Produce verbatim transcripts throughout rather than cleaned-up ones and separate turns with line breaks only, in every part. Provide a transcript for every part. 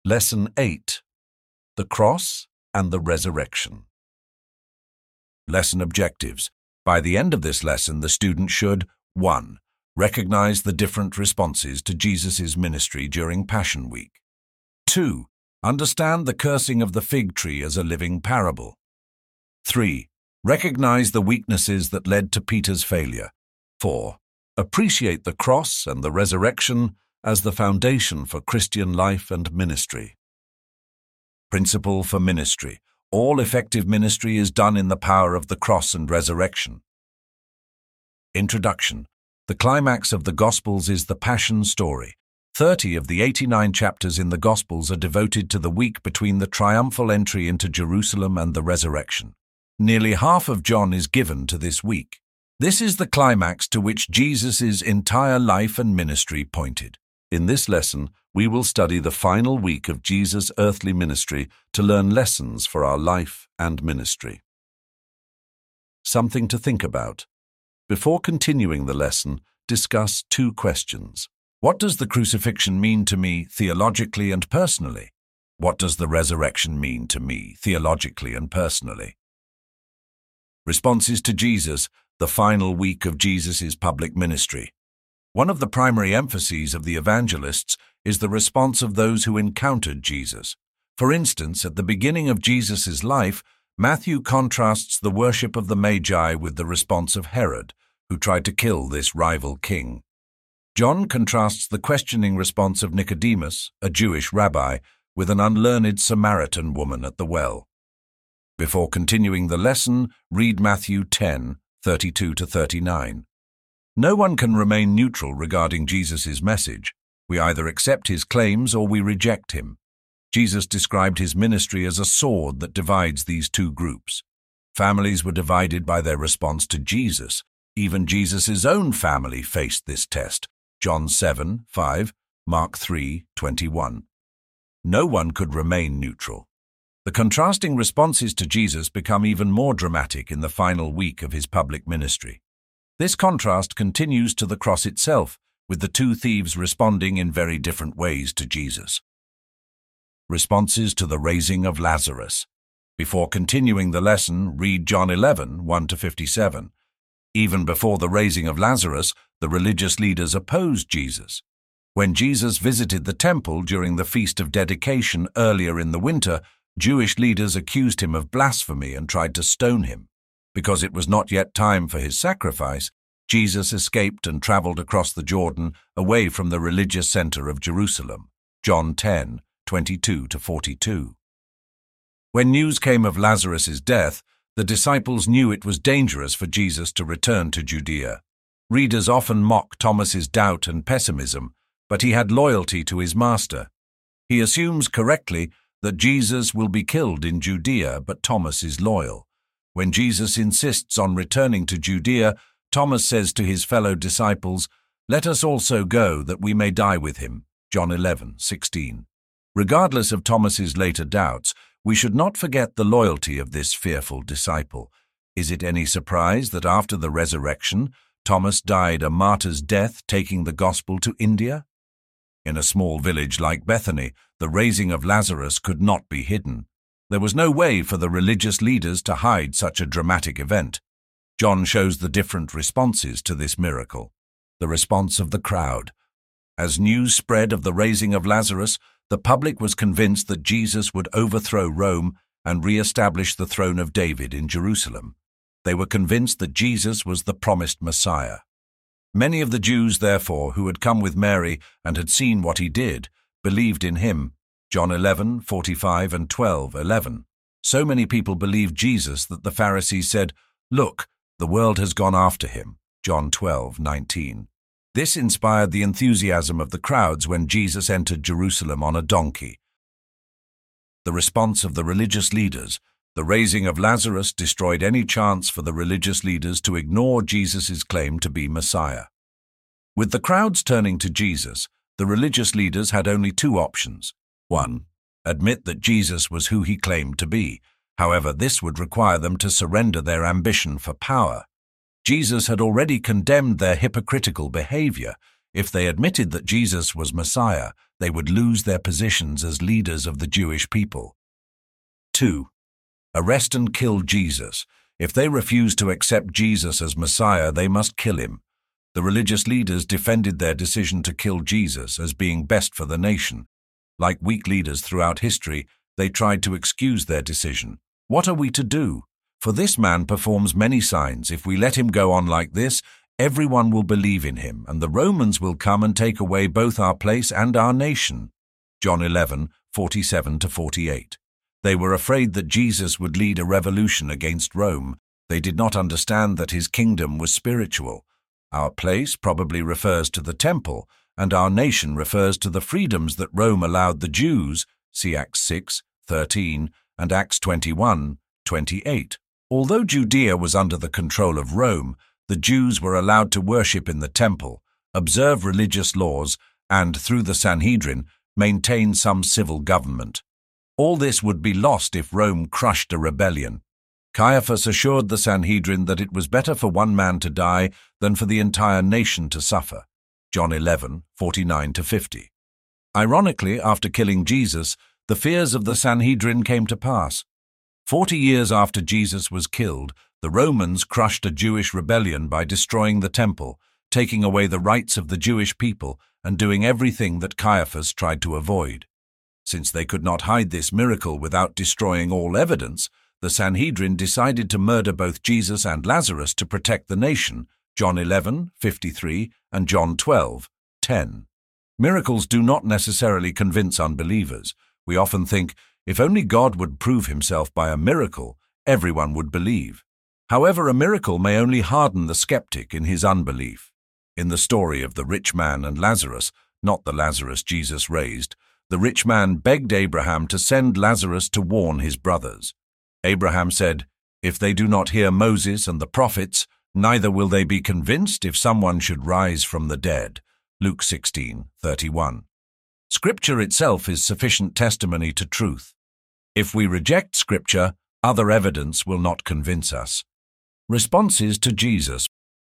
Lesson eight. The Cross and the Resurrection. Lesson objectives. By the end of this lesson, the student should one. Recognize the different responses to Jesus' ministry during Passion Week. two. Understand the cursing of the fig tree as a living parable. three. Recognize the weaknesses that led to Peter's failure. four. Appreciate the cross and the resurrection as the foundation for Christian life and ministry. Principle for ministry. All effective ministry is done in the power of the cross and resurrection. Introduction. The climax of the Gospels is the Passion story. Thirty of the eighty-nine chapters in the Gospels are devoted to the week between the triumphal entry into Jerusalem and the resurrection. Nearly half of John is given to this week. This is the climax to which Jesus' entire life and ministry pointed. In this lesson, we will study the final week of Jesus' earthly ministry to learn lessons for our life and ministry. Something to think about. Before continuing the lesson, discuss two questions. What does the crucifixion mean to me theologically and personally? What does the resurrection mean to me theologically and personally? Responses to Jesus, the final week of Jesus' public ministry. One of the primary emphases of the evangelists is the response of those who encountered Jesus. For instance, at the beginning of Jesus' life, Matthew contrasts the worship of the Magi with the response of Herod, who tried to kill this rival king. John contrasts the questioning response of Nicodemus, a Jewish rabbi, with an unlearned Samaritan woman at the well. Before continuing the lesson, read Matthew ten, thirty-two to thirty-nine. No one can remain neutral regarding Jesus' message. We either accept his claims or we reject him. Jesus described his ministry as a sword that divides these two groups. Families were divided by their response to Jesus. Even Jesus' own family faced this test. John seven, five, Mark three, twenty-one. No one could remain neutral. The contrasting responses to Jesus become even more dramatic in the final week of his public ministry. This contrast continues to the cross itself, with the two thieves responding in very different ways to Jesus. Responses to the raising of Lazarus. Before continuing the lesson, read John eleven, one to fifty-seven. Even before the raising of Lazarus, the religious leaders opposed Jesus. When Jesus visited the temple during the Feast of Dedication earlier in the winter, Jewish leaders accused him of blasphemy and tried to stone him. Because it was not yet time for his sacrifice, Jesus escaped and traveled across the Jordan away from the religious center of Jerusalem. John ten, twenty-two to forty-two. When news came of Lazarus' death, the disciples knew it was dangerous for Jesus to return to Judea. Readers often mock Thomas's doubt and pessimism, but he had loyalty to his master. He assumes correctly that Jesus will be killed in Judea, but Thomas is loyal. When Jesus insists on returning to Judea, Thomas says to his fellow disciples, "Let us also go, that we may die with him." John eleven, sixteen. Regardless of Thomas's later doubts, we should not forget the loyalty of this fearful disciple. Is it any surprise that after the resurrection, Thomas died a martyr's death, taking the gospel to India? In a small village like Bethany, the raising of Lazarus could not be hidden. There was no way for the religious leaders to hide such a dramatic event. John shows the different responses to this miracle. The response of the crowd. As news spread of the raising of Lazarus, the public was convinced that Jesus would overthrow Rome and re-establish the throne of David in Jerusalem. They were convinced that Jesus was the promised Messiah. Many of the Jews, therefore, who had come with Mary and had seen what he did, believed in him. John eleven, forty-five and twelve, eleven. So many people believed Jesus that the Pharisees said, "Look, the world has gone after him." John twelve, nineteen. This inspired the enthusiasm of the crowds when Jesus entered Jerusalem on a donkey. The response of the religious leaders. The raising of Lazarus destroyed any chance for the religious leaders to ignore Jesus' claim to be Messiah. With the crowds turning to Jesus, the religious leaders had only two options. One, admit that Jesus was who he claimed to be. However, this would require them to surrender their ambition for power. Jesus had already condemned their hypocritical behavior. If they admitted that Jesus was Messiah, they would lose their positions as leaders of the Jewish people. two. Arrest and kill Jesus. If they refused to accept Jesus as Messiah, they must kill him. The religious leaders defended their decision to kill Jesus as being best for the nation. Like weak leaders throughout history, they tried to excuse their decision. What are we to do? For this man performs many signs. If we let him go on like this, everyone will believe in him, and the Romans will come and take away both our place and our nation. John eleven, forty-seven to forty-eight. They were afraid that Jesus would lead a revolution against Rome. They did not understand that his kingdom was spiritual. Our place probably refers to the temple, and our nation refers to the freedoms that Rome allowed the Jews, see Acts six, thirteen, and Acts twenty-one, twenty-eight. Although Judea was under the control of Rome, the Jews were allowed to worship in the temple, observe religious laws, and, through the Sanhedrin, maintain some civil government. All this would be lost if Rome crushed a rebellion. Caiaphas assured the Sanhedrin that it was better for one man to die than for the entire nation to suffer. John eleven, forty-nine to fifty. Ironically, after killing Jesus, the fears of the Sanhedrin came to pass. Forty years after Jesus was killed, the Romans crushed a Jewish rebellion by destroying the temple, taking away the rights of the Jewish people, and doing everything that Caiaphas tried to avoid. Since they could not hide this miracle without destroying all evidence, the Sanhedrin decided to murder both Jesus and Lazarus to protect the nation, John eleven, fifty-three, and John twelve, ten. Miracles do not necessarily convince unbelievers. We often think, if only God would prove himself by a miracle, everyone would believe. However, a miracle may only harden the skeptic in his unbelief. In the story of the rich man and Lazarus, not the Lazarus Jesus raised, the rich man begged Abraham to send Lazarus to warn his brothers. Abraham said, "If they do not hear Moses and the prophets, neither will they be convinced if someone should rise from the dead." Luke sixteen, thirty-one. Scripture itself is sufficient testimony to truth. If we reject Scripture, other evidence will not convince us. Responses to Jesus.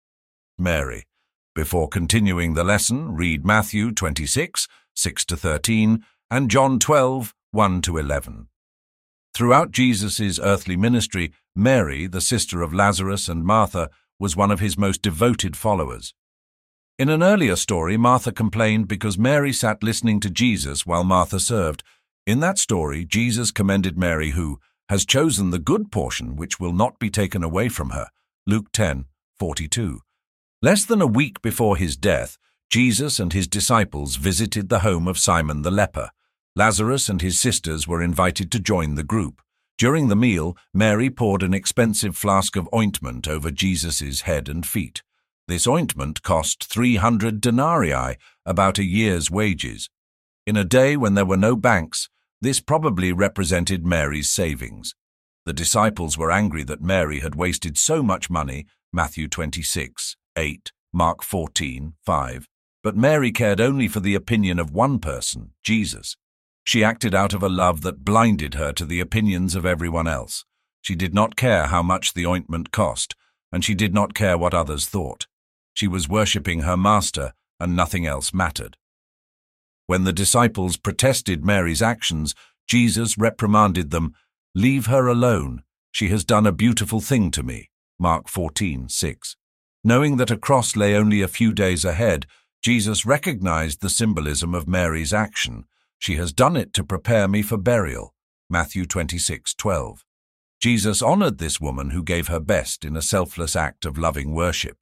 Mary. Before continuing the lesson, read Matthew twenty-six, six to thirteen, and John twelve, one to eleven. Throughout Jesus' earthly ministry, Mary, the sister of Lazarus and Martha, was one of his most devoted followers. In an earlier story, Martha complained because Mary sat listening to Jesus while Martha served. In that story, Jesus commended Mary who has chosen the good portion which will not be taken away from her. Luke ten, forty-two. Less than a week before his death, Jesus and his disciples visited the home of Simon the leper. Lazarus and his sisters were invited to join the group. During the meal, Mary poured an expensive flask of ointment over Jesus' head and feet. This ointment cost three hundred denarii, about a year's wages. In a day when there were no banks, this probably represented Mary's savings. The disciples were angry that Mary had wasted so much money, Matthew twenty-six, eight, Mark fourteen, five. But Mary cared only for the opinion of one person, Jesus. She acted out of a love that blinded her to the opinions of everyone else. She did not care how much the ointment cost, and she did not care what others thought. She was worshipping her master, and nothing else mattered. When the disciples protested Mary's actions, Jesus reprimanded them, "Leave her alone. She has done a beautiful thing to me." Mark fourteen, six. Knowing that a cross lay only a few days ahead, Jesus recognized the symbolism of Mary's action. "She has done it to prepare me for burial." Matthew twenty-six, twelve. Jesus honored this woman who gave her best in a selfless act of loving worship.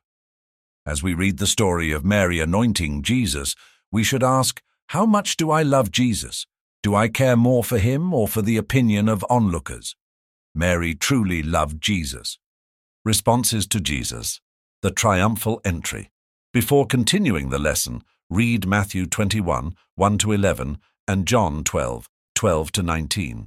As we read the story of Mary anointing Jesus, we should ask, how much do I love Jesus? Do I care more for him or for the opinion of onlookers? Mary truly loved Jesus. Responses to Jesus. The triumphal entry. Before continuing the lesson, read Matthew twenty-one, one to eleven, and John twelve, twelve to nineteen.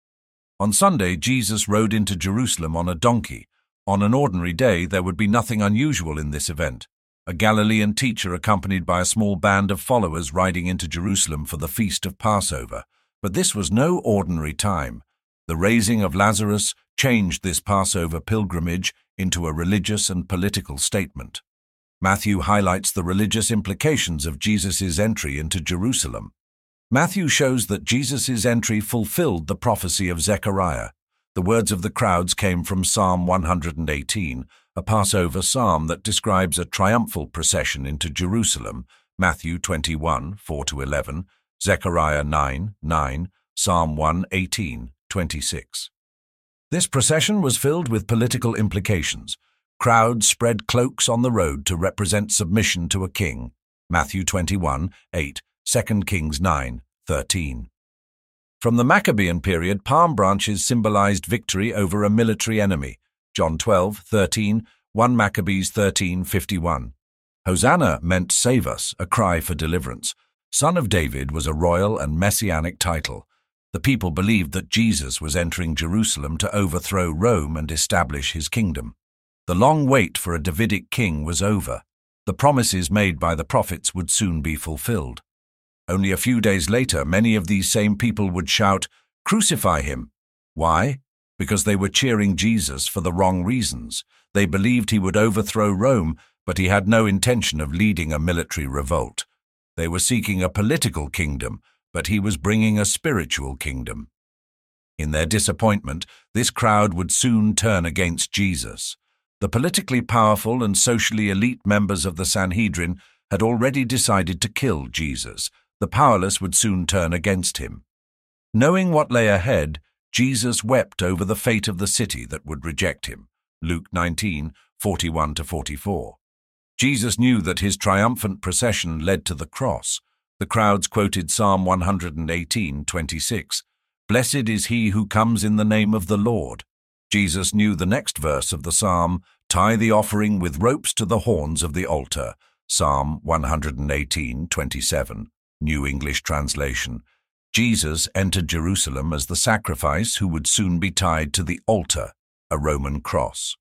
On Sunday, Jesus rode into Jerusalem on a donkey. On an ordinary day, there would be nothing unusual in this event. A Galilean teacher accompanied by a small band of followers riding into Jerusalem for the feast of Passover. But this was no ordinary time. The raising of Lazarus changed this Passover pilgrimage into a religious and political statement. Matthew highlights the religious implications of Jesus' entry into Jerusalem. Matthew shows that Jesus' entry fulfilled the prophecy of Zechariah. The words of the crowds came from Psalm one hundred eighteen, a Passover psalm that describes a triumphal procession into Jerusalem, Matthew twenty-one, four to eleven, Zechariah nine, nine, Psalm one eighteen, twenty-six. This procession was filled with political implications. Crowds spread cloaks on the road to represent submission to a king, Matthew twenty-one, eight, Second Kings nine, thirteen. From the Maccabean period, palm branches symbolized victory over a military enemy, John twelve, thirteen, First Maccabees thirteen, fifty-one. Hosanna meant save us, a cry for deliverance. Son of David was a royal and messianic title. The people believed that Jesus was entering Jerusalem to overthrow Rome and establish his kingdom. The long wait for a Davidic king was over. The promises made by the prophets would soon be fulfilled. Only a few days later, many of these same people would shout, "Crucify him!" Why? Because they were cheering Jesus for the wrong reasons. They believed he would overthrow Rome, but he had no intention of leading a military revolt. They were seeking a political kingdom, but he was bringing a spiritual kingdom. In their disappointment, this crowd would soon turn against Jesus. The politically powerful and socially elite members of the Sanhedrin had already decided to kill Jesus. The powerless would soon turn against him. Knowing what lay ahead, Jesus wept over the fate of the city that would reject him, Luke nineteen, forty-one to forty-four. Jesus knew that his triumphant procession led to the cross. The crowds quoted Psalm one hundred eighteen, twenty-six, "Blessed is he who comes in the name of the Lord." Jesus knew the next verse of the psalm, "Tie the offering with ropes to the horns of the altar," Psalm one hundred eighteen, twenty-seven, New English Translation. Jesus entered Jerusalem as the sacrifice who would soon be tied to the altar, a Roman cross.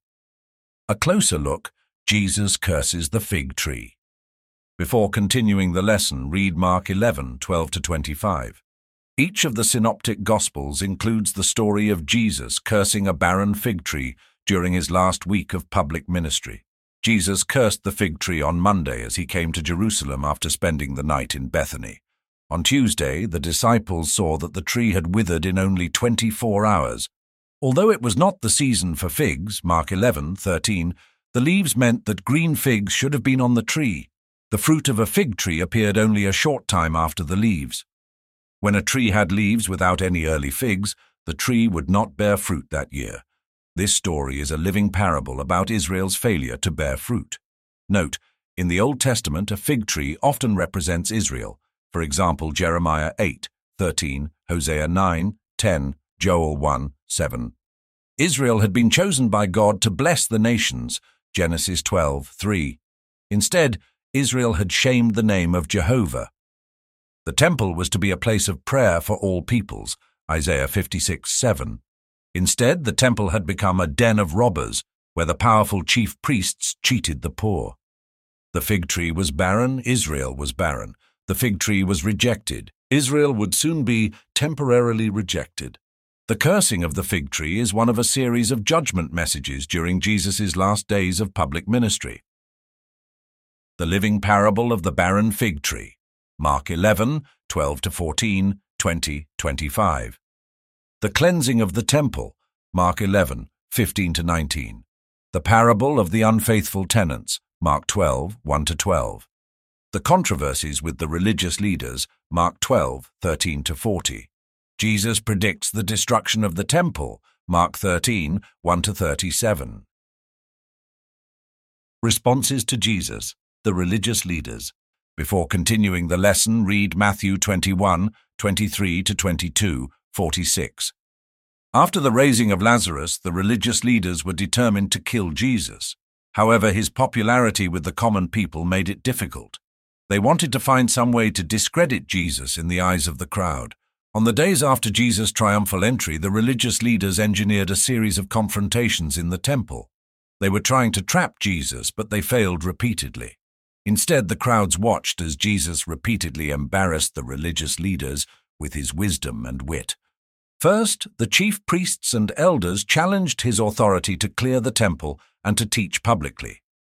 A closer look, Jesus curses the fig tree. Before continuing the lesson, read Mark eleven, twelve to twenty-five. Each of the synoptic Gospels includes the story of Jesus cursing a barren fig tree during his last week of public ministry. Jesus cursed the fig tree on Monday as he came to Jerusalem after spending the night in Bethany. On Tuesday, the disciples saw that the tree had withered in only twenty-four hours. Although it was not the season for figs, Mark eleven, thirteen, the leaves meant that green figs should have been on the tree. The fruit of a fig tree appeared only a short time after the leaves. When a tree had leaves without any early figs, the tree would not bear fruit that year. This story is a living parable about Israel's failure to bear fruit. Note, in the Old Testament, a fig tree often represents Israel. For example, Jeremiah eight, thirteen, Hosea nine, ten, Joel one, seven. Israel had been chosen by God to bless the nations, Genesis twelve, three. Instead, Israel had shamed the name of Jehovah. The temple was to be a place of prayer for all peoples, Isaiah fifty-six, seven. Instead, the temple had become a den of robbers, where the powerful chief priests cheated the poor. The fig tree was barren, Israel was barren. The fig tree was rejected. Israel would soon be temporarily rejected. The cursing of the fig tree is one of a series of judgment messages during Jesus' last days of public ministry. The living parable of the barren fig tree, Mark eleven, twelve to fourteen, twenty, twenty-five. The cleansing of the temple, Mark eleven, fifteen to nineteen. The parable of the unfaithful tenants, Mark twelve, one to twelve. The controversies with the religious leaders, Mark twelve, thirteen to forty. Jesus predicts the destruction of the temple, Mark thirteen, one to thirty-seven. Responses to Jesus, the religious leaders. Before continuing the lesson, read Matthew twenty-one, twenty-three to twenty-two, forty-six. After the raising of Lazarus, the religious leaders were determined to kill Jesus. However, his popularity with the common people made it difficult. They wanted to find some way to discredit Jesus in the eyes of the crowd. On the days after Jesus' triumphal entry, the religious leaders engineered a series of confrontations in the temple. They were trying to trap Jesus, but they failed repeatedly. Instead, the crowds watched as Jesus repeatedly embarrassed the religious leaders with his wisdom and wit. First, the chief priests and elders challenged his authority to clear the temple and to teach publicly.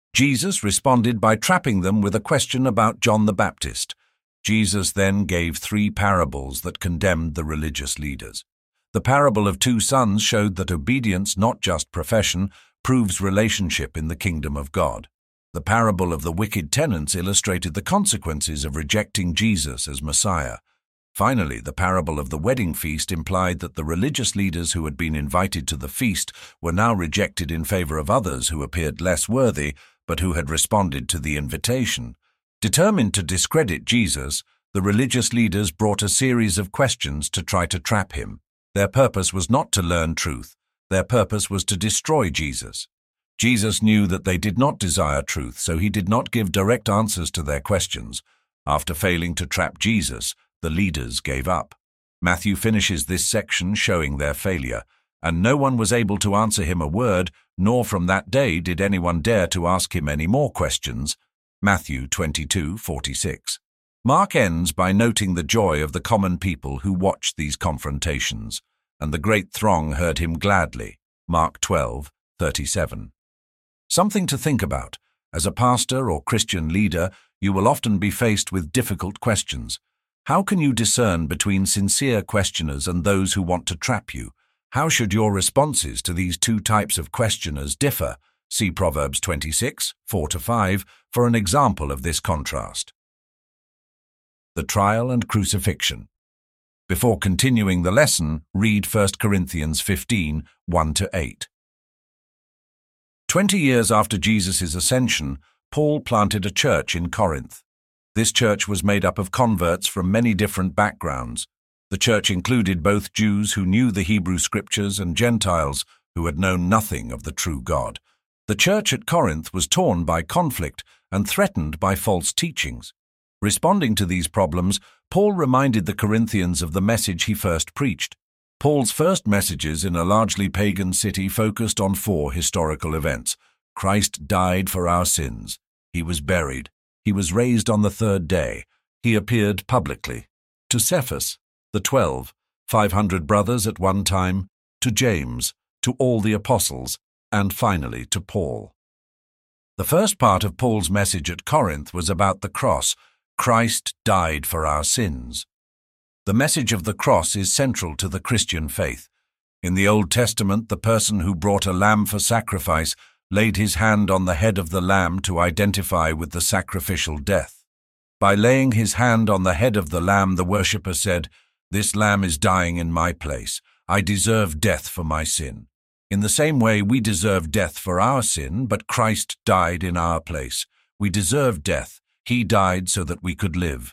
Jesus responded by trapping them with a question about John the Baptist. Jesus then gave three parables that condemned the religious leaders. The parable of two sons showed that obedience, not just profession, proves relationship in the kingdom of God. The parable of the wicked tenants illustrated the consequences of rejecting Jesus as Messiah. Finally, the parable of the wedding feast implied that the religious leaders who had been invited to the feast were now rejected in favor of others who appeared less worthy, but who had responded to the invitation. Determined to discredit Jesus, the religious leaders brought a series of questions to try to trap him. Their purpose was not to learn truth. Their purpose was to destroy Jesus. Jesus knew that they did not desire truth, so he did not give direct answers to their questions. After failing to trap Jesus, the leaders gave up. Matthew finishes this section showing their failure, and no one was able to answer him a word, nor from that day did anyone dare to ask him any more questions. Matthew twenty-two forty-six. Mark ends by noting the joy of the common people who watched these confrontations, and the great throng heard him gladly. Mark twelve thirty-seven. Something to think about. As a pastor or Christian leader, you will often be faced with difficult questions. How can you discern between sincere questioners and those who want to trap you? How should your responses to these two types of questioners differ? See Proverbs twenty-six, four to five, for an example of this contrast. The trial and crucifixion. Before continuing the lesson, read First Corinthians fifteen, one to eight. Twenty years after Jesus' ascension, Paul planted a church in Corinth. This church was made up of converts from many different backgrounds. The church included both Jews who knew the Hebrew Scriptures and Gentiles who had known nothing of the true God. The church at Corinth was torn by conflict and threatened by false teachings. Responding to these problems, Paul reminded the Corinthians of the message he first preached. Paul's first messages in a largely pagan city focused on four historical events. Christ died for our sins. He was buried. He was raised on the third day. He appeared publicly. To Cephas, the twelve, five hundred brothers at one time, to James, to all the apostles, and finally to Paul. The first part of Paul's message at Corinth was about the cross. Christ died for our sins. The message of the cross is central to the Christian faith. In the Old Testament, the person who brought a lamb for sacrifice laid his hand on the head of the lamb to identify with the sacrificial death. By laying his hand on the head of the lamb, the worshipper said, "This lamb is dying in my place. I deserve death for my sin." In the same way, we deserve death for our sin, but Christ died in our place. We deserve death. He died so that we could live.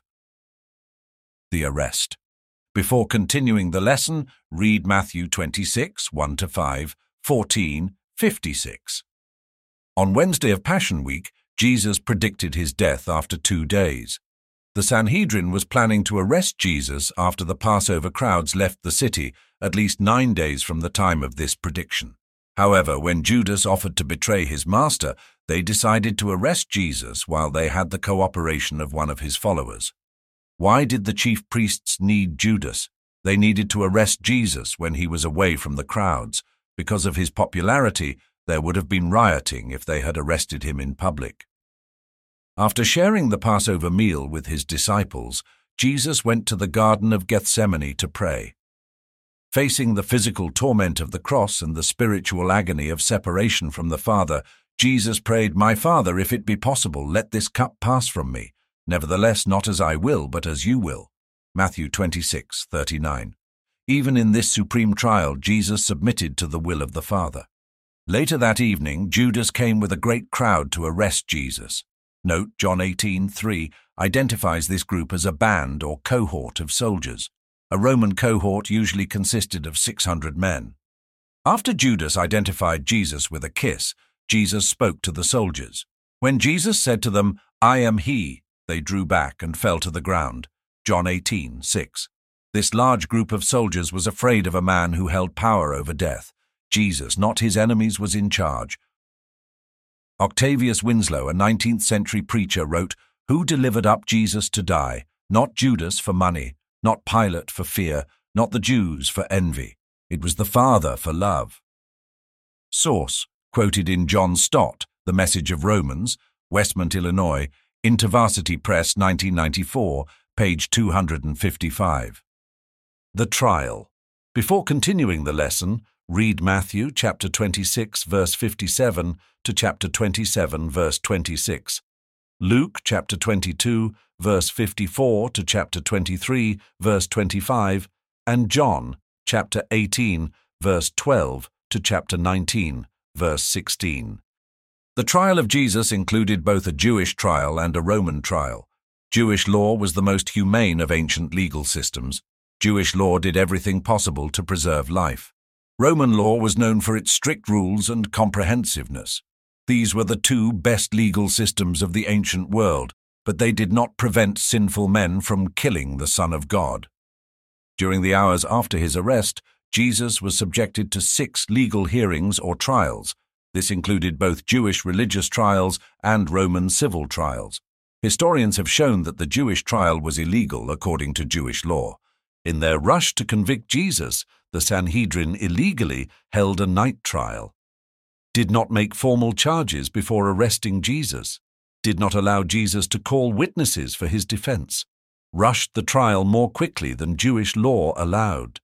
The arrest. Before continuing the lesson, read Matthew twenty-six, one to five, fourteen, fifty-six. On Wednesday of Passion Week, Jesus predicted his death after two days. The Sanhedrin was planning to arrest Jesus after the Passover crowds left the city, at least nine days from the time of this prediction. However, when Judas offered to betray his master, they decided to arrest Jesus while they had the cooperation of one of his followers. Why did the chief priests need Judas? They needed to arrest Jesus when he was away from the crowds. Because of his popularity, there would have been rioting if they had arrested him in public. After sharing the Passover meal with his disciples, Jesus went to the Garden of Gethsemane to pray. Facing the physical torment of the cross and the spiritual agony of separation from the Father, Jesus prayed, "My Father, if it be possible, let this cup pass from me. Nevertheless, not as I will, but as you will." Matthew twenty-six, thirty-nine. Even in this supreme trial, Jesus submitted to the will of the Father. Later that evening, Judas came with a great crowd to arrest Jesus. Note, John eighteen, three identifies this group as a band or cohort of soldiers. A Roman cohort usually consisted of six hundred men. After Judas identified Jesus with a kiss, Jesus spoke to the soldiers. When Jesus said to them, "I am he," they drew back and fell to the ground. John eighteen, six. This large group of soldiers was afraid of a man who held power over death. Jesus, not his enemies, was in charge. Octavius Winslow, a nineteenth century preacher, wrote, "Who delivered up Jesus to die? Not Judas for money, not Pilate for fear, not the Jews for envy. It was the Father for love." Source, quoted in John Stott, The Message of Romans, Westmont, Illinois, InterVarsity Press, nineteen ninety-four, page two hundred fifty-five. The Trial. Before continuing the lesson, read Matthew chapter twenty-six, verse fifty-seven to chapter twenty-seven, verse twenty-six, Luke chapter twenty-two, verse fifty-four to chapter twenty-three, verse twenty-five, and John chapter eighteen, verse twelve to chapter nineteen, verse sixteen. The trial of Jesus included both a Jewish trial and a Roman trial. Jewish law was the most humane of ancient legal systems. Jewish law did everything possible to preserve life. Roman law was known for its strict rules and comprehensiveness. These were the two best legal systems of the ancient world, but they did not prevent sinful men from killing the Son of God. During the hours after his arrest, Jesus was subjected to six legal hearings or trials. This included both Jewish religious trials and Roman civil trials. Historians have shown that the Jewish trial was illegal according to Jewish law. In their rush to convict Jesus, the Sanhedrin illegally held a night trial, did not make formal charges before arresting Jesus, did not allow Jesus to call witnesses for his defense, rushed the trial more quickly than Jewish law allowed.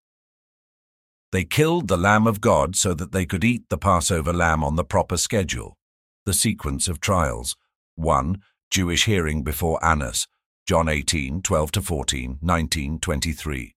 They killed the Lamb of God so that they could eat the Passover lamb on the proper schedule. The sequence of trials. one. Jewish hearing before Annas, John eighteen, twelve to fourteen, nineteen, twenty-three.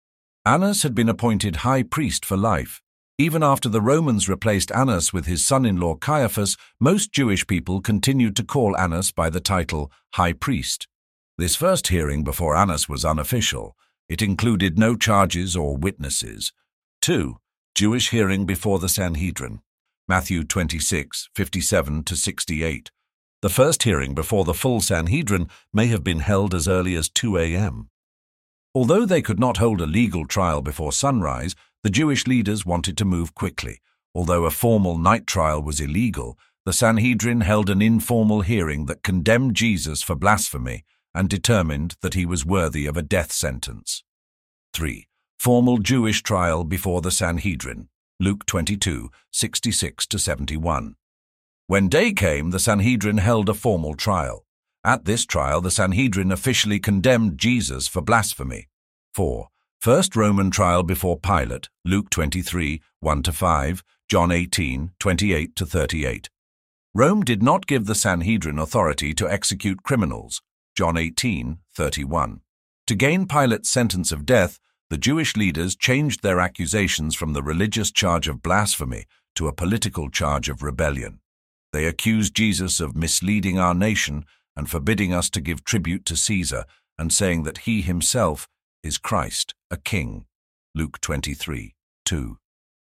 Annas had been appointed high priest for life. Even after the Romans replaced Annas with his son-in-law Caiaphas, most Jewish people continued to call Annas by the title high priest. This first hearing before Annas was unofficial. It included no charges or witnesses. two. Jewish hearing before the Sanhedrin, Matthew twenty-six, fifty-seven to sixty-eight. The first hearing before the full Sanhedrin may have been held as early as two a m Although they could not hold a legal trial before sunrise, the Jewish leaders wanted to move quickly. Although a formal night trial was illegal, the Sanhedrin held an informal hearing that condemned Jesus for blasphemy and determined that he was worthy of a death sentence. three. Formal Jewish trial before the Sanhedrin, Luke twenty-two, sixty-six to seventy-one. When day came, the Sanhedrin held a formal trial. At this trial, the Sanhedrin officially condemned Jesus for blasphemy. four. First Roman trial before Pilate, Luke twenty-three, one to five, John eighteen, twenty-eight to thirty-eight. Rome did not give the Sanhedrin authority to execute criminals, John eighteen, thirty-one. To gain Pilate's sentence of death, the Jewish leaders changed their accusations from the religious charge of blasphemy to a political charge of rebellion. They accused Jesus of misleading our nation and forbidding us to give tribute to Caesar, and saying that he himself is Christ, a king, Luke twenty-three, two.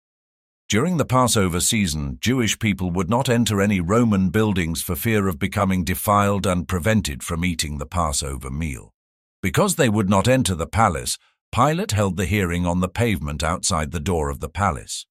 During the Passover season, Jewish people would not enter any Roman buildings for fear of becoming defiled and prevented from eating the Passover meal. Because they would not enter the palace, Pilate held the hearing on the pavement outside the door of the palace.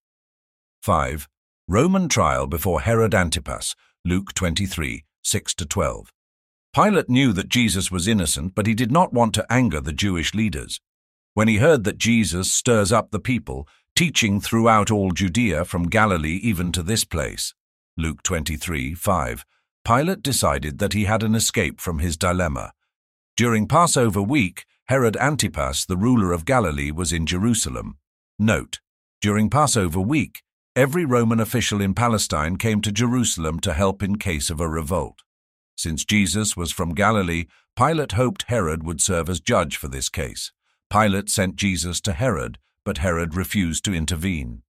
five. Roman trial before Herod Antipas, Luke twenty-three, six to twelve. Pilate knew that Jesus was innocent, but he did not want to anger the Jewish leaders. When he heard that Jesus stirs up the people, teaching throughout all Judea from Galilee even to this place, Luke twenty-three, five, Pilate decided that he had an escape from his dilemma. During Passover week, Herod Antipas, the ruler of Galilee, was in Jerusalem. Note: during Passover week, every Roman official in Palestine came to Jerusalem to help in case of a revolt. Since Jesus was from Galilee, Pilate hoped Herod would serve as judge for this case. Pilate sent Jesus to Herod, but Herod refused to intervene.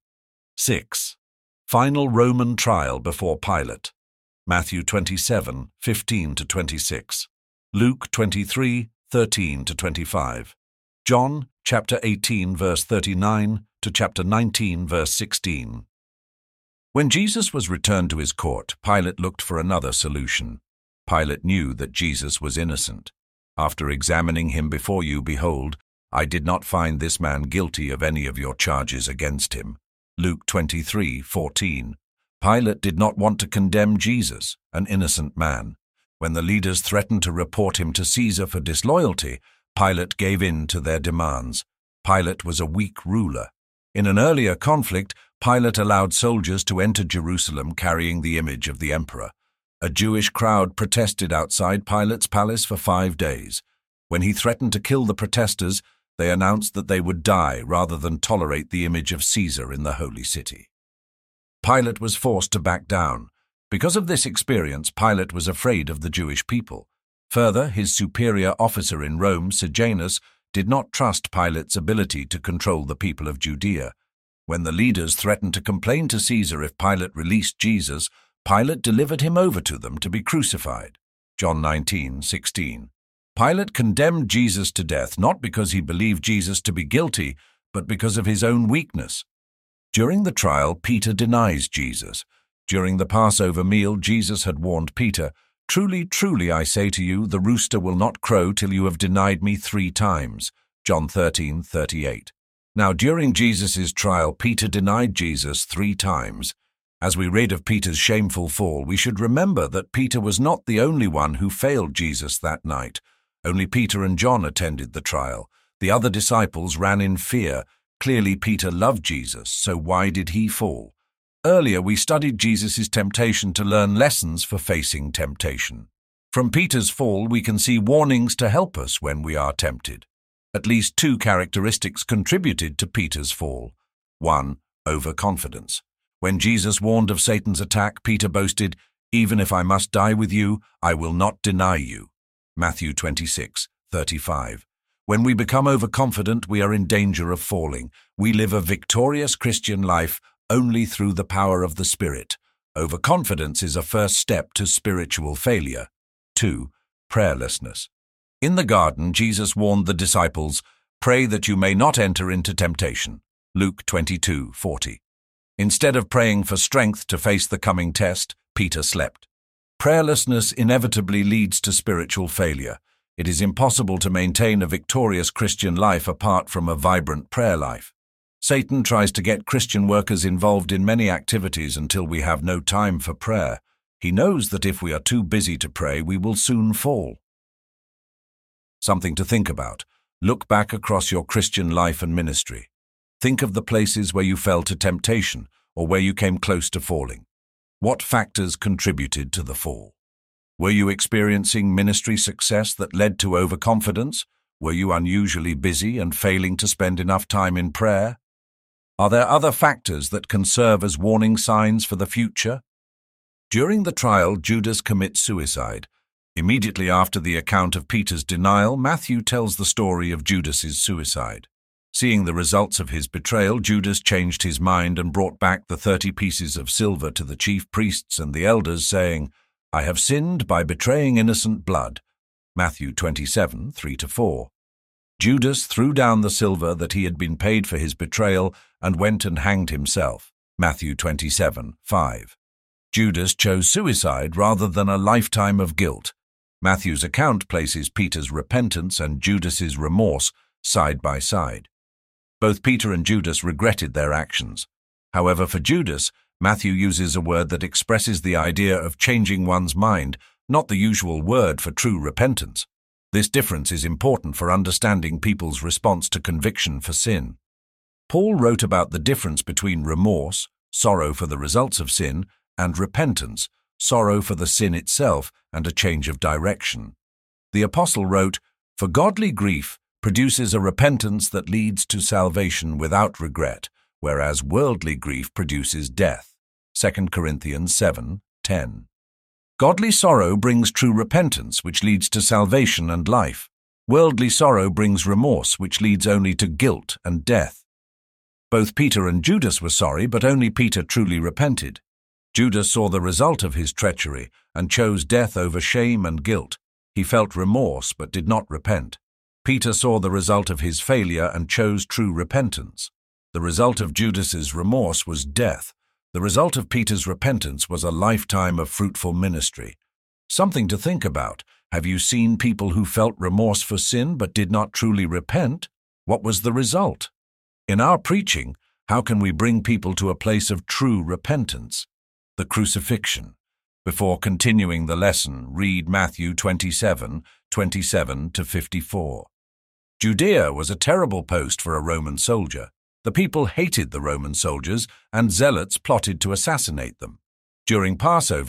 six. Final Roman trial before Pilate, Matthew twenty-seven, fifteen to twenty-six, Luke twenty-three, thirteen to twenty-five, John chapter eighteen, verse thirty-nine to chapter nineteen, verse sixteen. When Jesus was returned to his court, Pilate looked for another solution. Pilate knew that Jesus was innocent. After examining him before you, behold, I did not find this man guilty of any of your charges against him. Luke twenty-three, fourteen. Pilate did not want to condemn Jesus, an innocent man. When the leaders threatened to report him to Caesar for disloyalty, Pilate gave in to their demands. Pilate was a weak ruler. In an earlier conflict, Pilate allowed soldiers to enter Jerusalem carrying the image of the emperor. a Jewish crowd protested outside Pilate's palace for five days. When he threatened to kill the protesters, they announced that they would die rather than tolerate the image of Caesar in the holy city. Pilate was forced to back down. Because of this experience, Pilate was afraid of the Jewish people. Further, his superior officer in Rome, Sejanus, did not trust Pilate's ability to control the people of Judea. When the leaders threatened to complain to Caesar if Pilate released Jesus, Pilate delivered him over to them to be crucified. John nineteen sixteen. Pilate condemned Jesus to death not because he believed Jesus to be guilty, but because of his own weakness. During the trial, Peter denies Jesus. During the Passover meal, Jesus had warned Peter, "Truly, truly, I say to you, the rooster will not crow till you have denied me three times." John thirteen thirty-eight. Now, during Jesus' trial, Peter denied Jesus three times. As we read of Peter's shameful fall, we should remember that Peter was not the only one who failed Jesus that night. Only Peter and John attended the trial. The other disciples ran in fear. Clearly, Peter loved Jesus, so why did he fall? Earlier, we studied Jesus' temptation to learn lessons for facing temptation. From Peter's fall, we can see warnings to help us when we are tempted. At least two characteristics contributed to Peter's fall. One, overconfidence. When Jesus warned of Satan's attack, Peter boasted, "Even if I must die with you, I will not deny you." Matthew twenty-six thirty-five. When we become overconfident, we are in danger of falling. We live a victorious Christian life only through the power of the Spirit. Overconfidence is a first step to spiritual failure. Two, prayerlessness. In the garden, Jesus warned the disciples, "Pray that you may not enter into temptation." Luke twenty-two forty. Instead of praying for strength to face the coming test, Peter slept. Prayerlessness inevitably leads to spiritual failure. It is impossible to maintain a victorious Christian life apart from a vibrant prayer life. Satan tries to get Christian workers involved in many activities until we have no time for prayer. He knows that if we are too busy to pray, we will soon fall. Something to think about. Look back across your Christian life and ministry. Think of the places where you fell to temptation or where you came close to falling. What factors contributed to the fall? Were you experiencing ministry success that led to overconfidence? Were you unusually busy and failing to spend enough time in prayer? Are there other factors that can serve as warning signs for the future? During the trial, Judas commits suicide. Immediately after the account of Peter's denial, Matthew tells the story of Judas's suicide. Seeing the results of his betrayal, Judas changed his mind and brought back the thirty pieces of silver to the chief priests and the elders, saying, "I have sinned by betraying innocent blood." Matthew twenty-seven three to four. Judas threw down the silver that he had been paid for his betrayal and went and hanged himself. Matthew twenty-seven five. Judas chose suicide rather than a lifetime of guilt. Matthew's account places Peter's repentance and Judas's remorse side by side. Both Peter and Judas regretted their actions. However, for Judas, Matthew uses a word that expresses the idea of changing one's mind, not the usual word for true repentance. This difference is important for understanding people's response to conviction for sin. Paul wrote about the difference between remorse, sorrow for the results of sin, and repentance, sorrow for the sin itself and a change of direction. The apostle wrote, "For godly grief produces a repentance that leads to salvation without regret, whereas worldly grief produces death." Second Corinthians seven ten. Godly sorrow brings true repentance, which leads to salvation and life. Worldly sorrow brings remorse, which leads only to guilt and death. Both Peter and Judas were sorry, but only Peter truly repented. Judas saw the result of his treachery and chose death over shame and guilt. He felt remorse but did not repent. Peter saw the result of his failure and chose true repentance. The result of Judas's remorse was death. The result of Peter's repentance was a lifetime of fruitful ministry. Something to think about. Have you seen people who felt remorse for sin but did not truly repent? What was the result? In our preaching, how can we bring people to a place of true repentance? The crucifixion. Before continuing the lesson, read Matthew twenty-seven twenty-seven to fifty-four. Judea was a terrible post for a Roman soldier. The people hated the Roman soldiers, and zealots plotted to assassinate them. During Passover,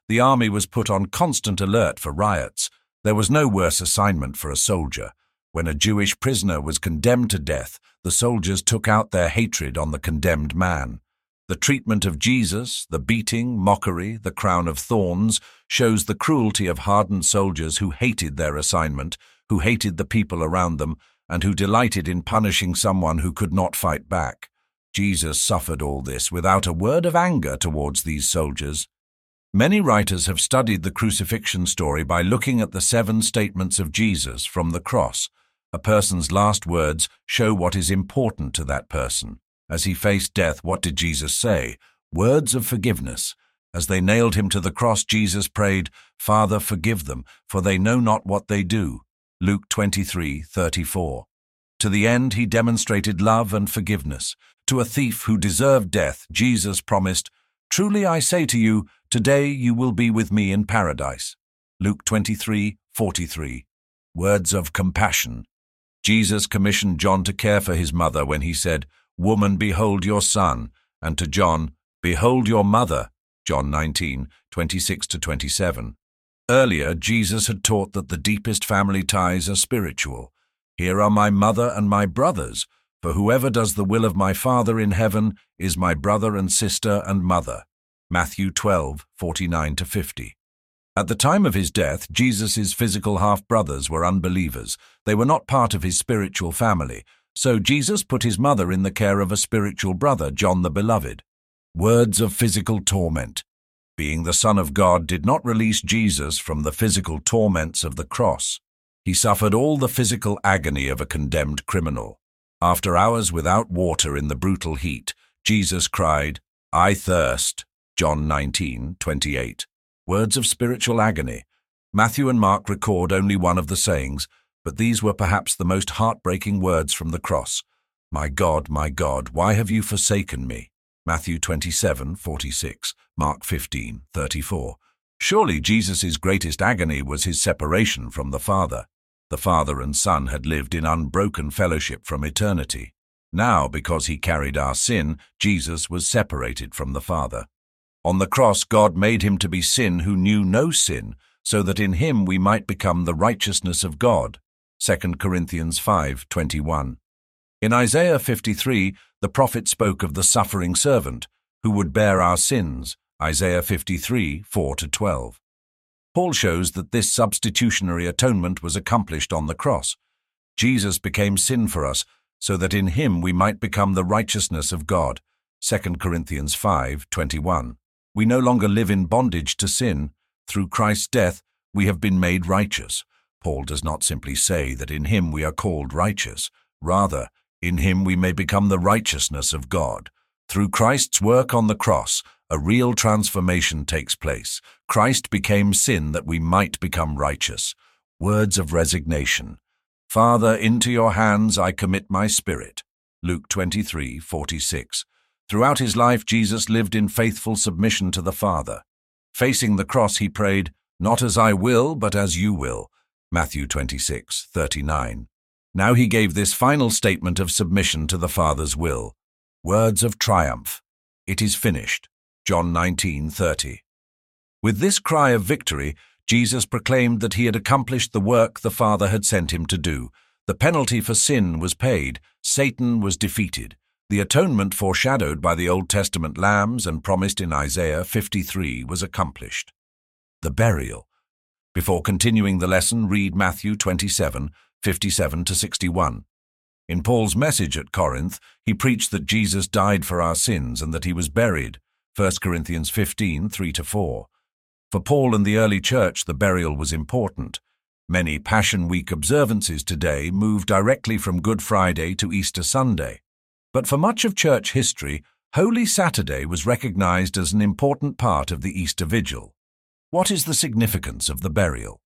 The army was put on constant alert for riots. There was no worse assignment for a soldier. When a Jewish prisoner was condemned to death, the soldiers took out their hatred on the condemned man. The treatment of Jesus, the beating, mockery, the crown of thorns, shows the cruelty of hardened soldiers who hated their assignment, who hated the people around them, and who delighted in punishing someone who could not fight back. Jesus suffered all this without a word of anger towards these soldiers. Many writers have studied the crucifixion story by looking at the seven statements of Jesus from the cross. A person's last words show what is important to that person. As he faced death, what did Jesus say? Words of forgiveness. As they nailed him to the cross, Jesus prayed, "Father, forgive them, for they know not what they do." Luke twenty-three thirty-four. To the end, he demonstrated love and forgiveness. To a thief who deserved death, Jesus promised, "Truly I say to you, today you will be with me in paradise." Luke twenty-three forty-three. Words of compassion. Jesus commissioned John to care for his mother when he said, "Woman, behold your son," and to John, "Behold your mother," John nineteen twenty-six to twenty-seven. Earlier, Jesus had taught that the deepest family ties are spiritual. "Here are my mother and my brothers, for whoever does the will of my Father in heaven is my brother and sister and mother." Matthew twelve forty-nine to fifty. At the time of his death, Jesus' physical half-brothers were unbelievers. They were not part of his spiritual family. So Jesus put his mother in the care of a spiritual brother, John the Beloved. Words of physical torment. Being the Son of God did not release Jesus from the physical torments of the cross. He suffered all the physical agony of a condemned criminal. After hours without water in the brutal heat, Jesus cried, "I thirst," John nineteen twenty-eight. Words of spiritual agony. Matthew and Mark record only one of the sayings, but these were perhaps the most heartbreaking words from the cross. "My God, my God, why have you forsaken me?" Matthew twenty-seven forty-six, Mark fifteen thirty-four. Surely Jesus' greatest agony was his separation from the Father. The Father and Son had lived in unbroken fellowship from eternity. Now, because he carried our sin, Jesus was separated from the Father. On the cross, God made him to be sin who knew no sin, so that in him we might become the righteousness of God. Second Corinthians five twenty-one. In Isaiah fifty-three, the prophet spoke of the suffering servant, who would bear our sins, Isaiah fifty-three four to twelve. Paul shows that this substitutionary atonement was accomplished on the cross. Jesus became sin for us, so that in him we might become the righteousness of God, Second Corinthians five twenty-one. We no longer live in bondage to sin. Through Christ's death, we have been made righteous. Paul does not simply say that in him we are called righteous. Rather, in him we may become the righteousness of God. Through Christ's work on the cross, a real transformation takes place. Christ became sin that we might become righteous. Words of resignation. "Father, into your hands I commit my spirit." Luke twenty-three forty-six. Throughout his life, Jesus lived in faithful submission to the Father. Facing the cross, he prayed, "Not as I will, but as you will." Matthew twenty-six thirty-nine. Now he gave this final statement of submission to the Father's will. Words of triumph. "It is finished." John nineteen thirty. With this cry of victory, Jesus proclaimed that he had accomplished the work the Father had sent him to do. The penalty for sin was paid. Satan was defeated. The atonement foreshadowed by the Old Testament lambs and promised in Isaiah fifty-three was accomplished. The burial. Before continuing the lesson, read Matthew twenty-seven fifty-seven to sixty-one. In Paul's message at Corinth, he preached that Jesus died for our sins and that he was buried, First Corinthians fifteen three to four. For Paul and the early church, the burial was important. Many Passion Week observances today move directly from Good Friday to Easter Sunday. But for much of church history, Holy Saturday was recognized as an important part of the Easter Vigil. What is the significance of the burial?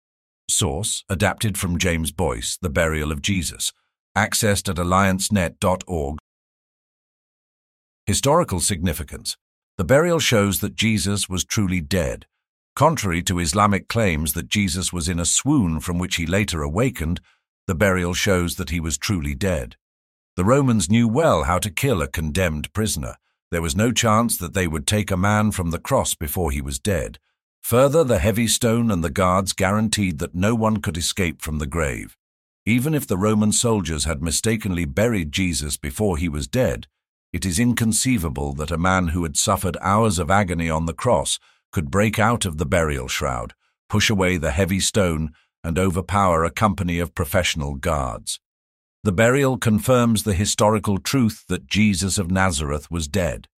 Source, adapted from James Boyce, The Burial of Jesus, accessed at alliance net dot org. Historical significance. The burial shows that Jesus was truly dead. Contrary to Islamic claims that Jesus was in a swoon from which he later awakened, the burial shows that he was truly dead. The Romans knew well how to kill a condemned prisoner. There was no chance that they would take a man from the cross before he was dead. Further, the heavy stone and the guards guaranteed that no one could escape from the grave. Even if the Roman soldiers had mistakenly buried Jesus before he was dead, it is inconceivable that a man who had suffered hours of agony on the cross could break out of the burial shroud, push away the heavy stone, and overpower a company of professional guards. The burial confirms the historical truth that Jesus of Nazareth was dead.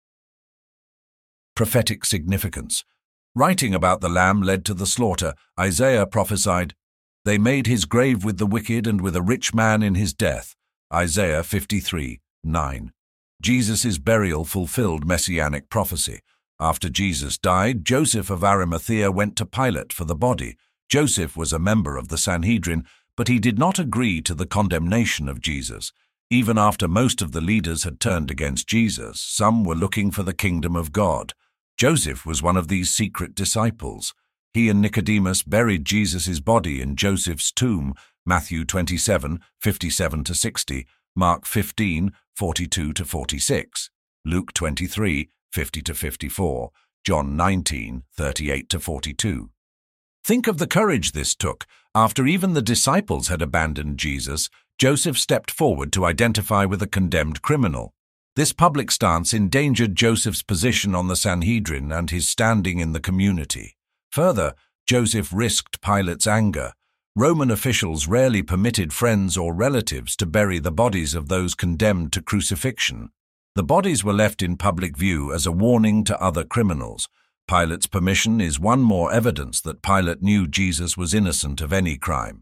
Prophetic significance. Writing about the Lamb led to the slaughter, Isaiah prophesied, "They made his grave with the wicked and with a rich man in his death." Isaiah fifty-three, nine. Jesus' burial fulfilled messianic prophecy. After Jesus died, Joseph of Arimathea went to Pilate for the body. Joseph was a member of the Sanhedrin, but he did not agree to the condemnation of Jesus. Even after most of the leaders had turned against Jesus, some were looking for the kingdom of God. Joseph was one of these secret disciples. He and Nicodemus buried Jesus' body in Joseph's tomb, Matthew twenty-seven, fifty-seven to sixty, Mark fifteen, forty-two to forty-six, Luke twenty-three, fifty to fifty-four, John nineteen, thirty-eight to forty-two. Think of the courage this took. After even the disciples had abandoned Jesus, Joseph stepped forward to identify with a condemned criminal. This public stance endangered Joseph's position on the Sanhedrin and his standing in the community. Further, Joseph risked Pilate's anger. Roman officials rarely permitted friends or relatives to bury the bodies of those condemned to crucifixion. The bodies were left in public view as a warning to other criminals. Pilate's permission is one more evidence that Pilate knew Jesus was innocent of any crime.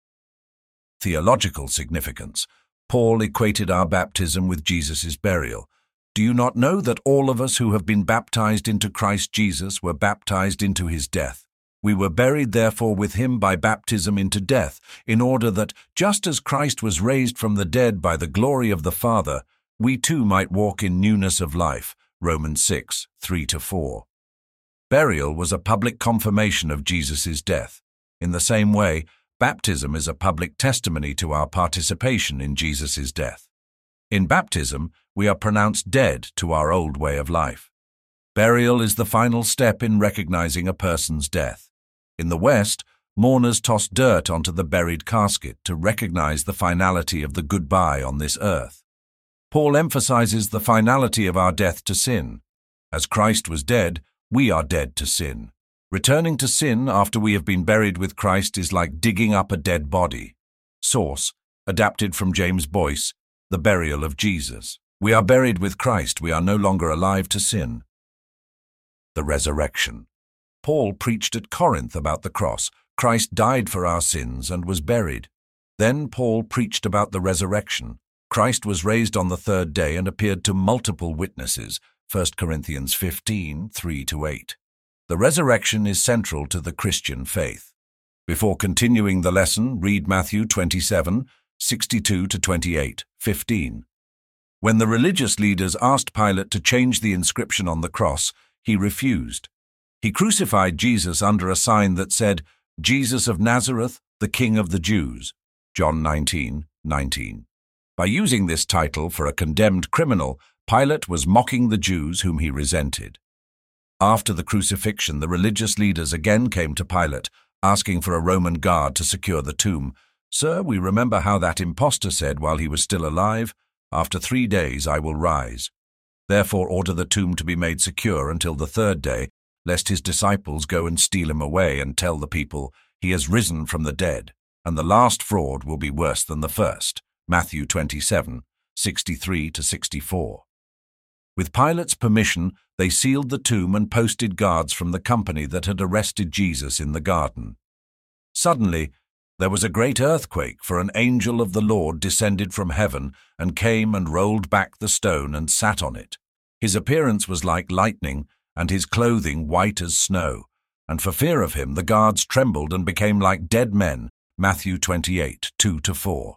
Theological significance. Paul equated our baptism with Jesus' burial. Do you not know that all of us who have been baptized into Christ Jesus were baptized into his death? We were buried therefore with him by baptism into death, in order that, just as Christ was raised from the dead by the glory of the Father, we too might walk in newness of life. Romans six, three to four. Burial was a public confirmation of Jesus' death. In the same way, baptism is a public testimony to our participation in Jesus' death. In baptism, we are pronounced dead to our old way of life. Burial is the final step in recognizing a person's death. In the West, mourners toss dirt onto the buried casket to recognize the finality of the goodbye on this earth. Paul emphasizes the finality of our death to sin. As Christ was dead, we are dead to sin. Returning to sin after we have been buried with Christ is like digging up a dead body. Source: adapted from James Boyce, The Burial of Jesus. We are buried with Christ. We are no longer alive to sin. The resurrection. Paul preached at Corinth about the cross. Christ died for our sins and was buried. Then Paul preached about the resurrection. Christ was raised on the third day and appeared to multiple witnesses. First Corinthians fifteen, three to eight. The resurrection is central to the Christian faith. Before continuing the lesson, read Matthew twenty-seven, sixty-two to twenty-eight, fifteen. When the religious leaders asked Pilate to change the inscription on the cross, he refused. He crucified Jesus under a sign that said, "Jesus of Nazareth, the King of the Jews." John nineteen, nineteen. By using this title for a condemned criminal, Pilate was mocking the Jews whom he resented. After the crucifixion, the religious leaders again came to Pilate, asking for a Roman guard to secure the tomb. "Sir, we remember how that impostor said while he was still alive, 'After three days I will rise.' Therefore order the tomb to be made secure until the third day, lest his disciples go and steal him away and tell the people, 'He has risen from the dead,' and the last fraud will be worse than the first." Matthew twenty-seven, sixty-three to sixty-four. With Pilate's permission, they sealed the tomb and posted guards from the company that had arrested Jesus in the garden. Suddenly, there was a great earthquake, for an angel of the Lord descended from heaven and came and rolled back the stone and sat on it. His appearance was like lightning, and his clothing white as snow, and for fear of him the guards trembled and became like dead men. Matthew twenty-eight, two to four.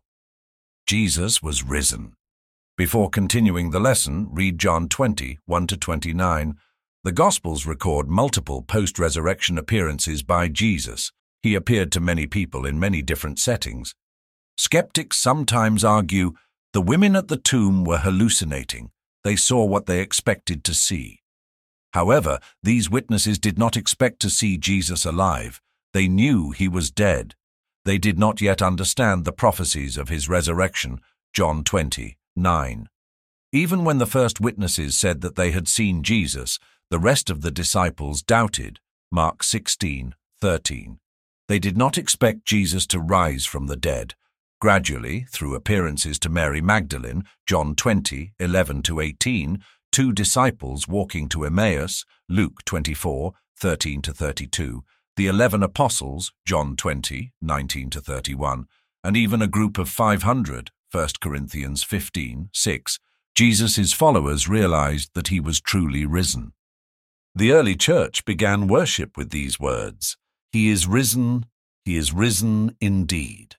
Jesus was risen. Before continuing the lesson, read John twenty, one to twenty-nine. The Gospels record multiple post-resurrection appearances by Jesus. He appeared to many people in many different settings. Skeptics sometimes argue the women at the tomb were hallucinating. They saw what they expected to see. However, these witnesses did not expect to see Jesus alive. They knew he was dead. They did not yet understand the prophecies of his resurrection. John twenty, nine. Even when the first witnesses said that they had seen Jesus, the rest of the disciples doubted. Mark sixteen, thirteen. They did not expect Jesus to rise from the dead. Gradually, through appearances to Mary Magdalene, John twenty, eleven to eighteen, two disciples walking to Emmaus, Luke twenty-four, thirteen to thirty-two, the eleven apostles, John twenty, nineteen to thirty-one, and even a group of five hundred, First Corinthians fifteen, six, Jesus' followers realized that he was truly risen. The early church began worship with these words, "He is risen, he is risen indeed."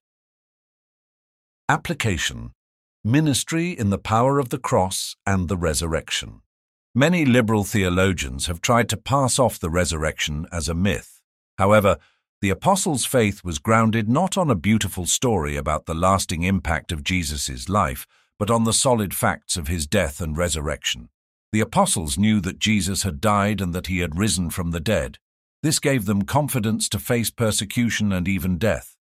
Application: Ministry in the power of the cross and the resurrection. Many liberal theologians have tried to pass off the resurrection as a myth. However, the apostles' faith was grounded not on a beautiful story about the lasting impact of Jesus' life, but on the solid facts of his death and resurrection. The apostles knew that Jesus had died and that he had risen from the dead. This gave them confidence to face persecution and even death.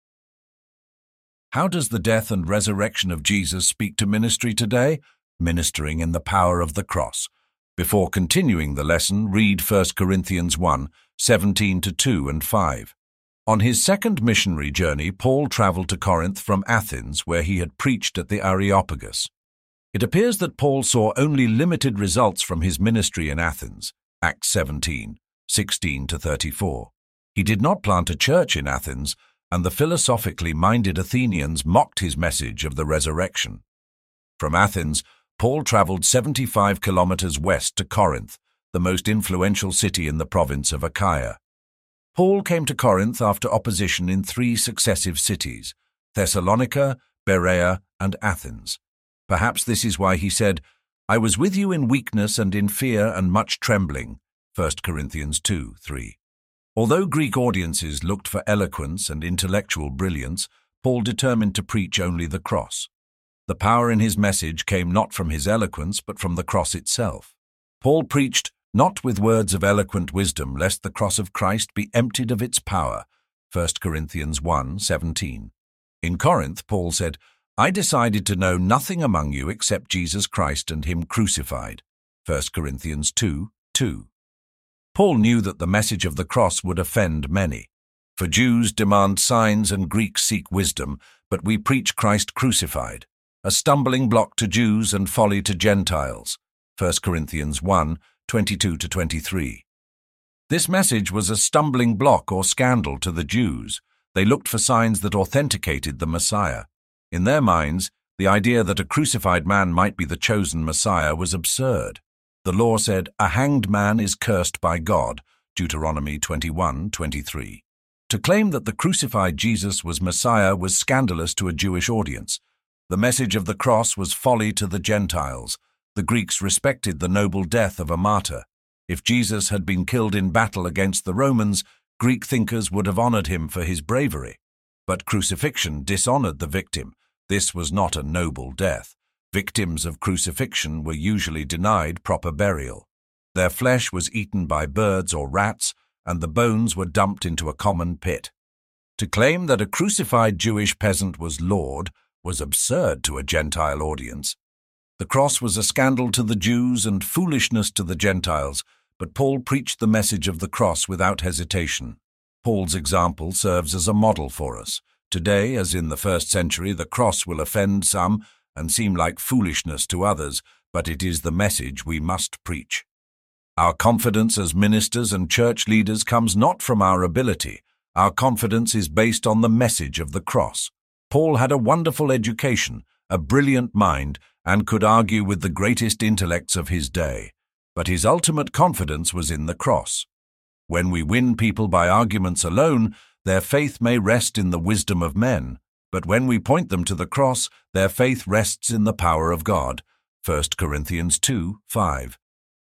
How does the death and resurrection of Jesus speak to ministry today? Ministering in the power of the cross. Before continuing the lesson, read First Corinthians one, seventeen to two and five. On his second missionary journey, Paul traveled to Corinth from Athens, where he had preached at the Areopagus. It appears that Paul saw only limited results from his ministry in Athens, Acts seventeen, sixteen to thirty-four. He did not plant a church in Athens, and the philosophically minded Athenians mocked his message of the resurrection. From Athens, Paul traveled seventy-five kilometers west to Corinth, the most influential city in the province of Achaia. Paul came to Corinth after opposition in three successive cities, Thessalonica, Berea, and Athens. Perhaps this is why he said, "I was with you in weakness and in fear and much trembling," First Corinthians two, three. Although Greek audiences looked for eloquence and intellectual brilliance, Paul determined to preach only the cross. The power in his message came not from his eloquence, but from the cross itself. Paul preached not with words of eloquent wisdom, lest the cross of Christ be emptied of its power, First Corinthians one, seventeen. In Corinth, Paul said, "I decided to know nothing among you except Jesus Christ and him crucified," First Corinthians two, two. Paul knew that the message of the cross would offend many. For Jews demand signs and Greeks seek wisdom, but we preach Christ crucified, a stumbling block to Jews and folly to Gentiles, First Corinthians one, twenty-two to twenty-three. This message was a stumbling block or scandal to the Jews. They looked for signs that authenticated the Messiah. In their minds, the idea that a crucified man might be the chosen Messiah was absurd. The law said, "A hanged man is cursed by God," Deuteronomy twenty-one, twenty-three. To claim that the crucified Jesus was Messiah was scandalous to a Jewish audience. The message of the cross was folly to the Gentiles. The Greeks respected the noble death of a martyr. If Jesus had been killed in battle against the Romans, Greek thinkers would have honored him for his bravery. But crucifixion dishonored the victim. This was not a noble death. Victims of crucifixion were usually denied proper burial. Their flesh was eaten by birds or rats, and the bones were dumped into a common pit. To claim that a crucified Jewish peasant was Lord was absurd to a Gentile audience. The cross was a scandal to the Jews and foolishness to the Gentiles, but Paul preached the message of the cross without hesitation. Paul's example serves as a model for us. Today, as in the first century, the cross will offend some and seem like foolishness to others, but it is the message we must preach. Our confidence as ministers and church leaders comes not from our ability. Our confidence is based on the message of the cross. Paul had a wonderful education, a brilliant mind, and could argue with the greatest intellects of his day. But his ultimate confidence was in the cross. When we win people by arguments alone, their faith may rest in the wisdom of men, but when we point them to the cross, their faith rests in the power of God. First Corinthians two, five.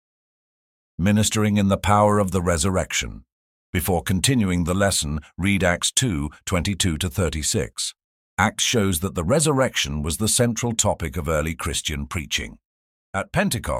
Ministering in the power of the resurrection. Before continuing the lesson, read Acts two, twenty-two to thirty-six. Acts shows that the resurrection was the central topic of early Christian preaching. At Pentecost,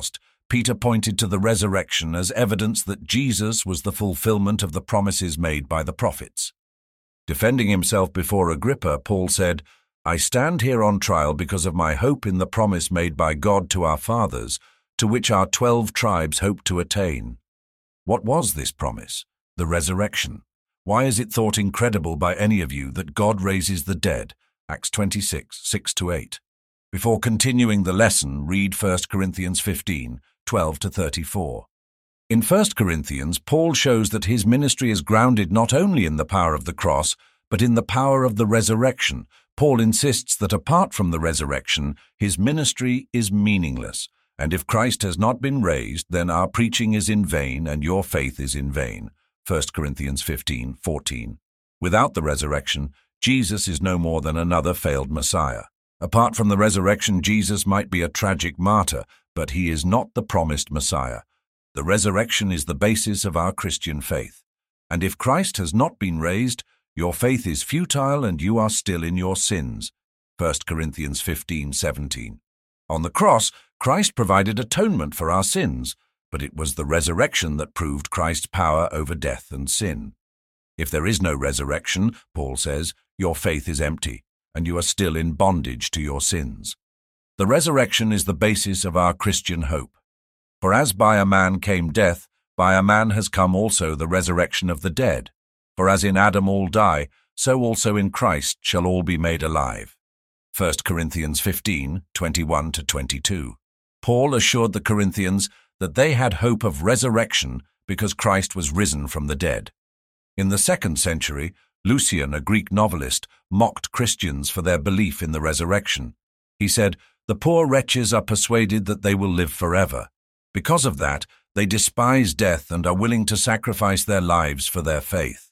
Peter pointed to the resurrection as evidence that Jesus was the fulfillment of the promises made by the prophets. Defending himself before Agrippa, Paul said, "I stand here on trial because of my hope in the promise made by God to our fathers, to which our twelve tribes hope to attain." What was this promise? The resurrection. Why is it thought incredible by any of you that God raises the dead? Acts twenty-six, six to eight. Before continuing the lesson, read First Corinthians fifteen, twelve to thirty-four. In First Corinthians, Paul shows that his ministry is grounded not only in the power of the cross, but in the power of the resurrection. Paul insists that apart from the resurrection, his ministry is meaningless, and if Christ has not been raised, then our preaching is in vain and your faith is in vain. First Corinthians fifteen, fourteen. Without the resurrection, Jesus is no more than another failed Messiah. Apart from the resurrection, Jesus might be a tragic martyr, but he is not the promised Messiah. The resurrection is the basis of our Christian faith. And if Christ has not been raised, your faith is futile and you are still in your sins. First Corinthians fifteen, seventeen. On the cross, Christ provided atonement for our sins, but it was the resurrection that proved Christ's power over death and sin. If there is no resurrection, Paul says, your faith is empty, and you are still in bondage to your sins. The resurrection is the basis of our Christian hope. For as by a man came death, by a man has come also the resurrection of the dead. For as in Adam all die, so also in Christ shall all be made alive. First Corinthians fifteen, twenty-one to twenty-two. Paul assured the Corinthians that they had hope of resurrection because Christ was risen from the dead. In the second century, Lucian, a Greek novelist, mocked Christians for their belief in the resurrection. He said, "The poor wretches are persuaded that they will live forever. Because of that, they despise death and are willing to sacrifice their lives for their faith."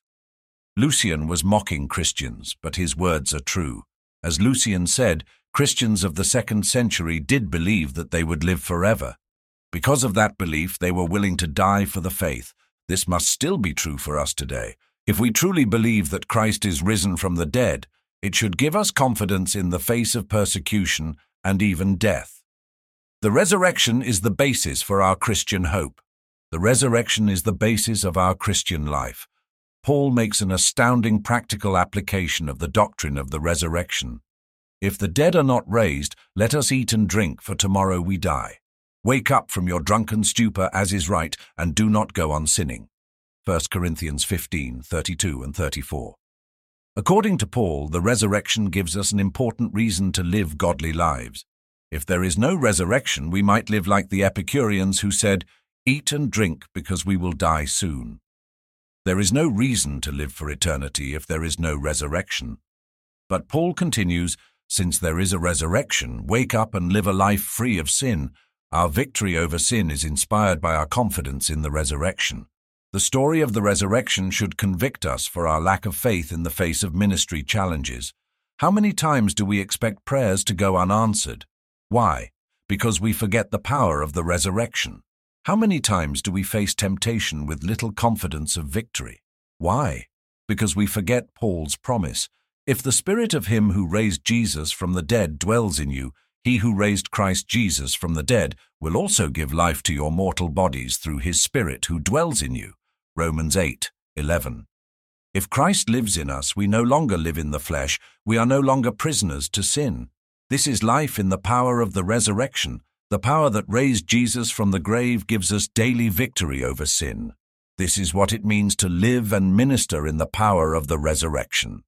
Lucian was mocking Christians, but his words are true. As Lucian said, Christians of the second century did believe that they would live forever. Because of that belief, they were willing to die for the faith. This must still be true for us today. If we truly believe that Christ is risen from the dead, it should give us confidence in the face of persecution and even death. The resurrection is the basis for our Christian hope. The resurrection is the basis of our Christian life. Paul makes an astounding practical application of the doctrine of the resurrection. If the dead are not raised, let us eat and drink, for tomorrow we die. Wake up from your drunken stupor, as is right, and do not go on sinning. First Corinthians fifteen, thirty-two and thirty-four. According to Paul, the resurrection gives us an important reason to live godly lives. If there is no resurrection, we might live like the Epicureans who said, "Eat and drink because we will die soon." There is no reason to live for eternity if there is no resurrection. But Paul continues, "Since there is a resurrection, wake up and live a life free of sin." Our victory over sin is inspired by our confidence in the resurrection. The story of the resurrection should convict us for our lack of faith in the face of ministry challenges. How many times do we expect prayers to go unanswered? Why? Because we forget the power of the resurrection. How many times do we face temptation with little confidence of victory? Why? Because we forget Paul's promise. If the Spirit of him who raised Jesus from the dead dwells in you, he who raised Christ Jesus from the dead will also give life to your mortal bodies through his Spirit who dwells in you. Romans eight, eleven. If Christ lives in us, we no longer live in the flesh. We are no longer prisoners to sin. This is life in the power of the resurrection. The power that raised Jesus from the grave gives us daily victory over sin. This is what it means to live and minister in the power of the resurrection.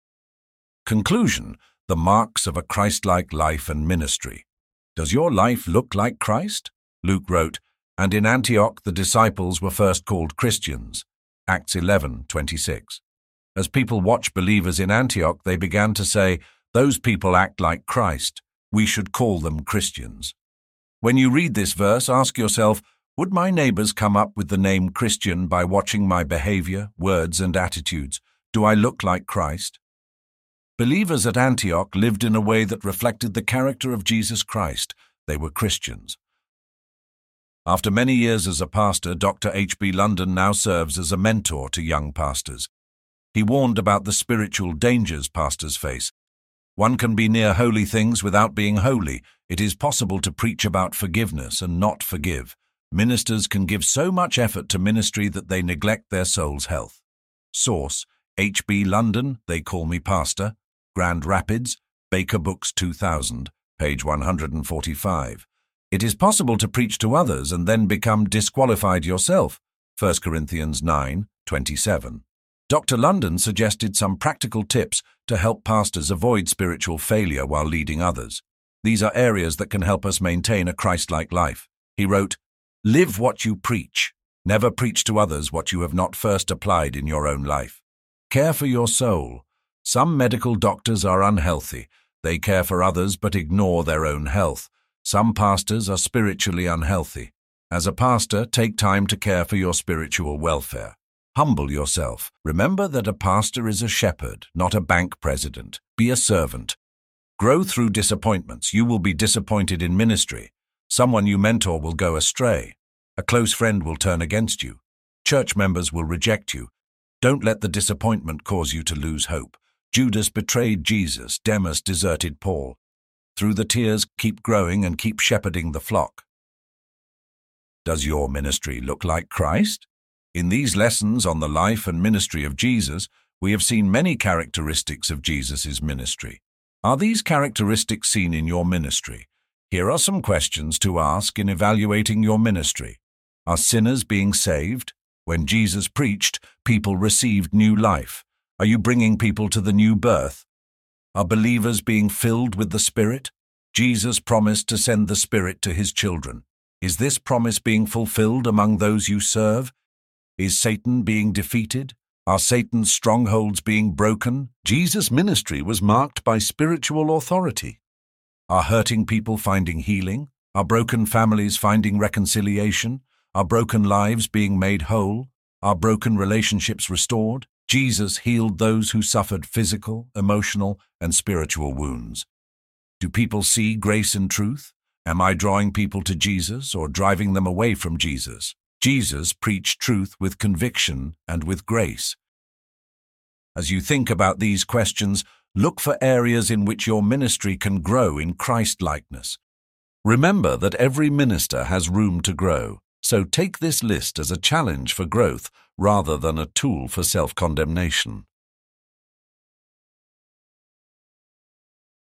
Conclusion: the marks of a Christ-like life and ministry. Does your life look like Christ? Luke wrote, "And in Antioch the disciples were first called Christians." Acts eleven, twenty-six. As people watched believers in Antioch, they began to say, "Those people act like Christ. We should call them Christians." When you read this verse, ask yourself, would my neighbors come up with the name Christian by watching my behavior, words, and attitudes? Do I look like Christ? Believers at Antioch lived in a way that reflected the character of Jesus Christ. They were Christians. After many years as a pastor, Doctor H B London now serves as a mentor to young pastors. He warned about the spiritual dangers pastors face. One can be near holy things without being holy. It is possible to preach about forgiveness and not forgive. Ministers can give so much effort to ministry that they neglect their soul's health. Source: H B London, They Call Me Pastor, Grand Rapids, Baker Books two thousand, page one hundred forty-five. It is possible to preach to others and then become disqualified yourself. First Corinthians nine twenty-seven. Doctor London suggested some practical tips to help pastors avoid spiritual failure while leading others. These are areas that can help us maintain a Christ-like life. He wrote, "Live what you preach. Never preach to others what you have not first applied in your own life. Care for your soul. Some medical doctors are unhealthy. They care for others but ignore their own health. Some pastors are spiritually unhealthy. As a pastor, take time to care for your spiritual welfare. Humble yourself. Remember that a pastor is a shepherd, not a bank president. Be a servant. Grow through disappointments. You will be disappointed in ministry. Someone you mentor will go astray. A close friend will turn against you. Church members will reject you. Don't let the disappointment cause you to lose hope. Judas betrayed Jesus. Demas deserted Paul. Through the tears, keep growing and keep shepherding the flock. Does your ministry look like Christ? In these lessons on the life and ministry of Jesus, we have seen many characteristics of Jesus' ministry. Are these characteristics seen in your ministry? Here are some questions to ask in evaluating your ministry. Are sinners being saved? When Jesus preached, people received new life. Are you bringing people to the new birth? Are believers being filled with the Spirit? Jesus promised to send the Spirit to his children. Is this promise being fulfilled among those you serve? Is Satan being defeated? Are Satan's strongholds being broken? Jesus' ministry was marked by spiritual authority. Are hurting people finding healing? Are broken families finding reconciliation? Are broken lives being made whole? Are broken relationships restored? Jesus healed those who suffered physical, emotional, and spiritual wounds. Do people see grace and truth? Am I drawing people to Jesus or driving them away from Jesus? Jesus preached truth with conviction and with grace. As you think about these questions, look for areas in which your ministry can grow in Christ-likeness. Remember that every minister has room to grow, so take this list as a challenge for growth rather than a tool for self-condemnation.